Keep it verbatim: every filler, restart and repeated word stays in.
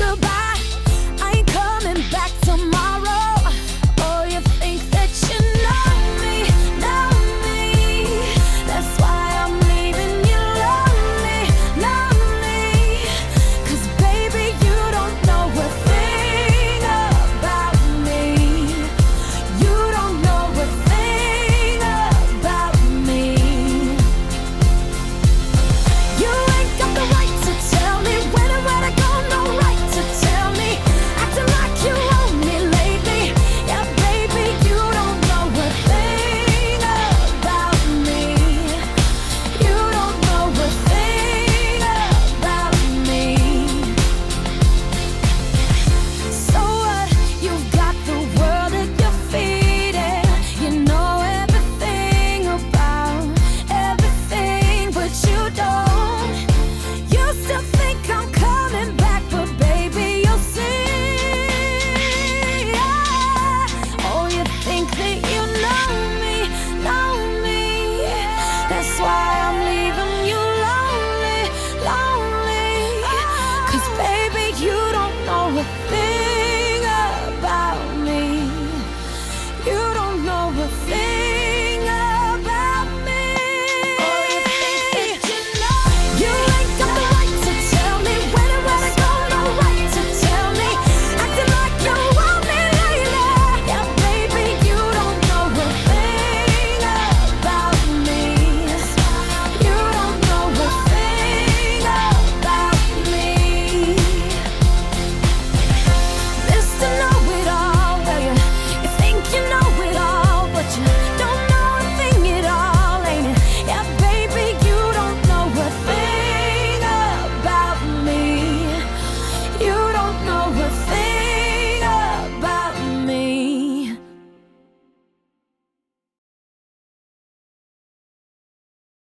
goodbye. I ain't coming back tomorrow. Oh, you think that you know me, know me. That's why I'm leaving you lonely, lonely. 'Cause baby, you don't know a thing about me. You don't know a thing about me. You ain't got the right to tell me when and where to go, no right to tell me. Acting like you own me lately. Yeah, baby, you don't know a thing about me. You don't know a thing about me. So what? You've got the world at your feet and you know everything about everything, but you don't. You still think I'm coming back, but baby, you'll see. Yeah. Oh, you think that you know me, know me. That's why I'm leaving you lonely, lonely. 'Cause baby, you don't know a thing